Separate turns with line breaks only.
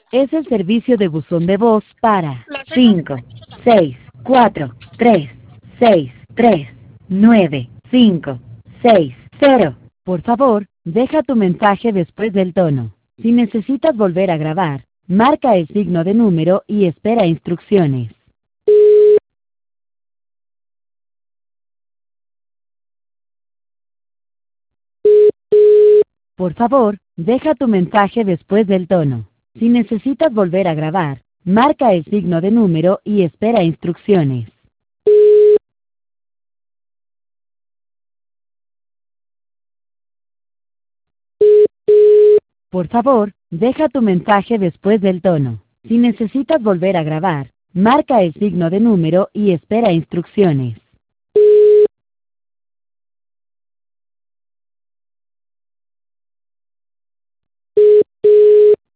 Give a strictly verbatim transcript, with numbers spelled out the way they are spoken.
Es el servicio de buzón de voz para
Lo sé, no sé.
cinco, seis, cuatro, tres, seis, tres, nueve, cinco, seis, cero. Por favor, deja tu mensaje después del tono. Si necesitas volver a grabar, marca el signo de número y espera instrucciones. Por favor, deja tu mensaje después del tono. Si necesitas volver a grabar, marca el signo de número y espera instrucciones. Por favor, deja tu mensaje después del tono. Si necesitas volver a grabar, marca el signo de número y espera instrucciones.